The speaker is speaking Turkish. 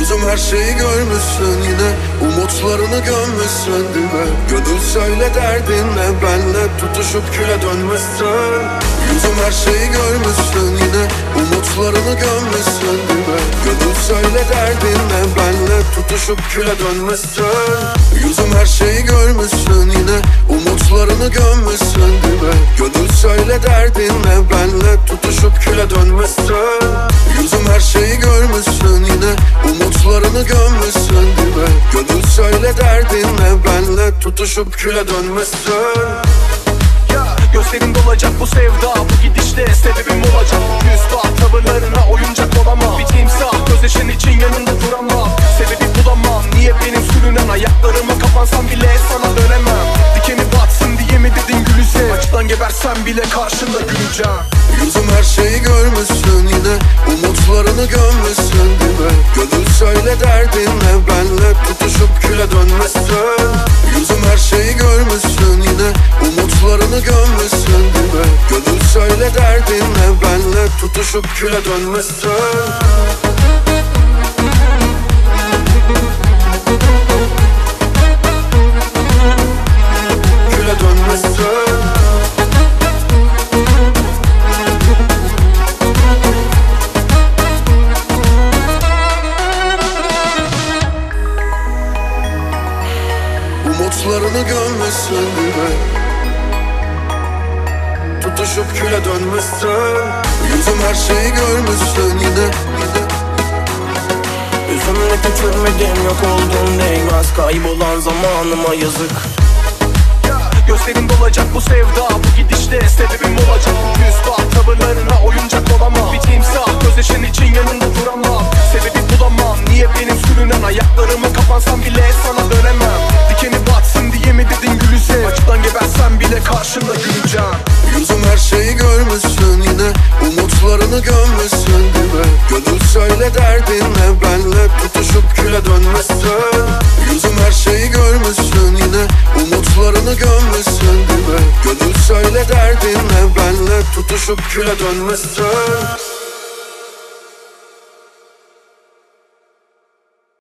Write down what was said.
Yüzüm her şeyi görmüşsün yine, umutlarını gömmüşsün dibe. Gönül söyle derdin ne, benle tutuşup küle dönmüşsün. Yüzüm her şeyi görmüşsün yine, umutlarını gömmüşsün dibe. Gönül söyle derdin ne, benle tutuşup küle dönmüşsün. Yüzüm her şeyi görmüşsün yine, umutlarını gömmüşsün dibe. Gönül söyle derdin ne, benle tutuşup küle dönmüşsün. Yüzüm her şeyi görmüşsün yine, umutlarını gömmüşsün dibe. Gönül söyle derdin ne, benle tutuşup küle dönmüşsün. Gözlerin dolacak bu sevda, bu gidişte sebebim olacak. Küstah tavırlarına oyuncak olamam. Bir timsah gözyaşın için yanında duramam. Sebebi bulamam, niye benim sürünen ayaklarıma kapansam bile sana dönemem. Dikeni batsın diye mi dedin gülüze, acıdan gebersem bile karşında güleceğim. Yüzüm her şeyi görmüşsün yine, umutlarını gömmüşsün dibe. Gönül söyle derdin ne, benle tutuşup küle dönmüşsün. Yüzüm her şeyi görmüşsün yine, umutlarını gömmüşsün dibe. Gönül söyle derdin ne, benle tutuşup küle dönmüşsün. Küle dönmüşsün. Umutlarını gömmüşsün dibe. Tutuşup küle dönmüşsün. Yüzüm her şeyi görmüşsün yine. Yüzümle küçülmedim, yok oldum değmez. Kaybolan zamanıma yazık. Gözlerin dolacak bu sevda, bu gidişte sebebim olacak. Küstah tavırlarına oyuncak olamam. Bir timsah gözyaşın için yanında duramam. Sebebi bulamam, niye benim sürünen ayaklarıma kapansam bile sana dönemem. Dikeni batsın diye mi dedin gülüze, acıdan gebersem bile karşında güleceğim. Yüzüm her şeyi görmüşsün yine, umutlarını gömmüşsün dibe. Gönül söyle derdin ne, benle tutuşup küle dönmüşsün. Yüzüm her şeyi görmüşsün yine, umutlarını gömmüşsün dibe. Gönül söyle derdin ne, benle tutuşup küle dönmüşsün.